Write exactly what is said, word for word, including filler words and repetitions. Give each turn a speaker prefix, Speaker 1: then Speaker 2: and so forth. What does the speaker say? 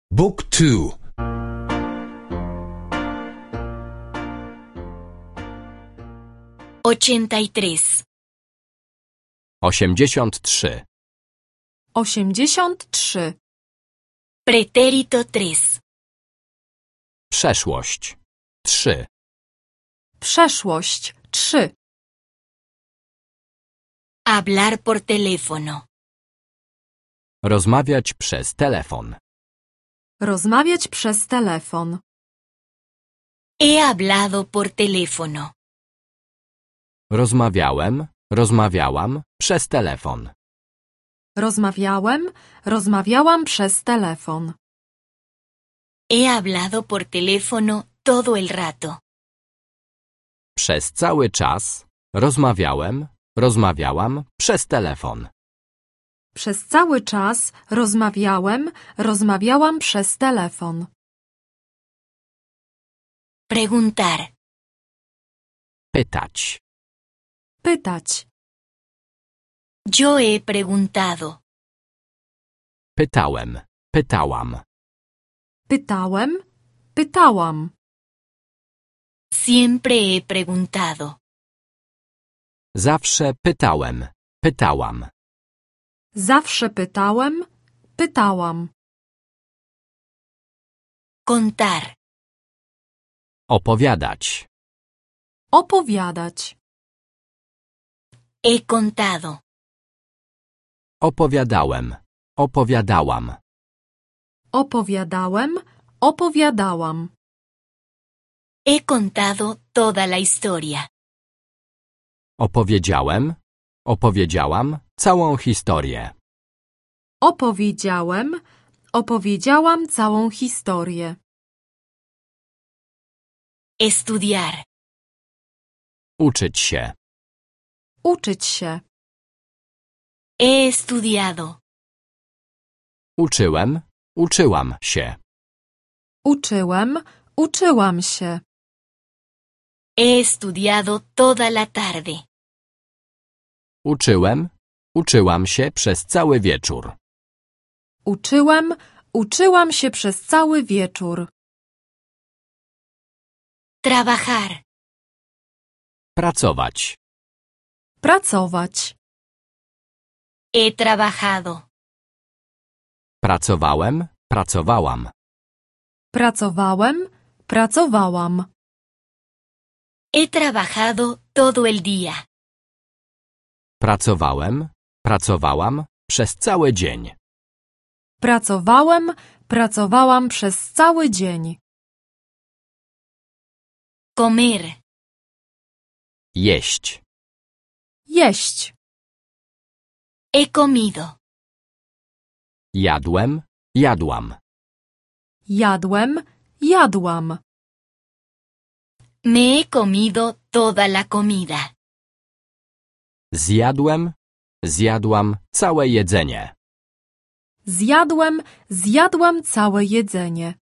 Speaker 1: Book two.
Speaker 2: ochenta y tres.
Speaker 3: osiemdziesiąt trzy.
Speaker 4: osiemdziesiąt trzy.
Speaker 2: Pretérito tres.
Speaker 3: Przeszłość. trzy.
Speaker 4: Przeszłość. trzy.
Speaker 2: Hablar por teléfono.
Speaker 3: Rozmawiać przez telefon.
Speaker 4: Rozmawiać przez telefon.
Speaker 2: He hablado por teléfono.
Speaker 3: Rozmawiałem, rozmawiałam przez telefon.
Speaker 4: Rozmawiałem, rozmawiałam przez telefon.
Speaker 2: He hablado por teléfono todo el rato.
Speaker 3: Przez cały czas rozmawiałem, rozmawiałam przez telefon.
Speaker 4: Przez cały czas rozmawiałem, rozmawiałam przez telefon.
Speaker 2: Preguntar.
Speaker 3: Pytać.
Speaker 4: Pytać.
Speaker 2: Yo he preguntado.
Speaker 3: Pytałem, pytałam.
Speaker 4: Pytałem, pytałam.
Speaker 2: Siempre he preguntado.
Speaker 3: Zawsze pytałem, pytałam.
Speaker 4: Zawsze pytałem, pytałam.
Speaker 2: Contar.
Speaker 3: Opowiadać.
Speaker 4: Opowiadać.
Speaker 2: He contado.
Speaker 3: Opowiadałem, opowiadałam.
Speaker 4: Opowiadałem, opowiadałam.
Speaker 2: He contado toda la historia.
Speaker 3: Opowiedziałem, opowiedziałam całą historię.
Speaker 4: Opowiedziałem, opowiedziałam całą historię.
Speaker 2: Estudiar.
Speaker 3: Uczyć się.
Speaker 4: Uczyć się.
Speaker 2: He estudiado.
Speaker 3: Uczyłem, uczyłam się.
Speaker 4: Uczyłem, uczyłam się.
Speaker 2: He estudiado toda la tarde.
Speaker 3: Uczyłem, uczyłam się przez cały wieczór.
Speaker 4: Uczyłem, uczyłam się przez cały wieczór.
Speaker 2: Trabajar.
Speaker 3: Pracować.
Speaker 4: Pracować.
Speaker 2: He trabajado.
Speaker 3: Pracowałem, pracowałam.
Speaker 4: Pracowałem, pracowałam.
Speaker 2: He trabajado todo el día.
Speaker 3: Pracowałem, pracowałam przez cały dzień.
Speaker 4: Pracowałem, pracowałam przez cały dzień.
Speaker 2: Comer.
Speaker 3: Jeść.
Speaker 4: Jeść.
Speaker 2: He comido.
Speaker 3: Jadłem, jadłam.
Speaker 4: Jadłem, jadłam.
Speaker 2: Me he comido toda la comida.
Speaker 3: Zjadłem, zjadłam całe jedzenie.
Speaker 4: Zjadłem, zjadłam całe jedzenie.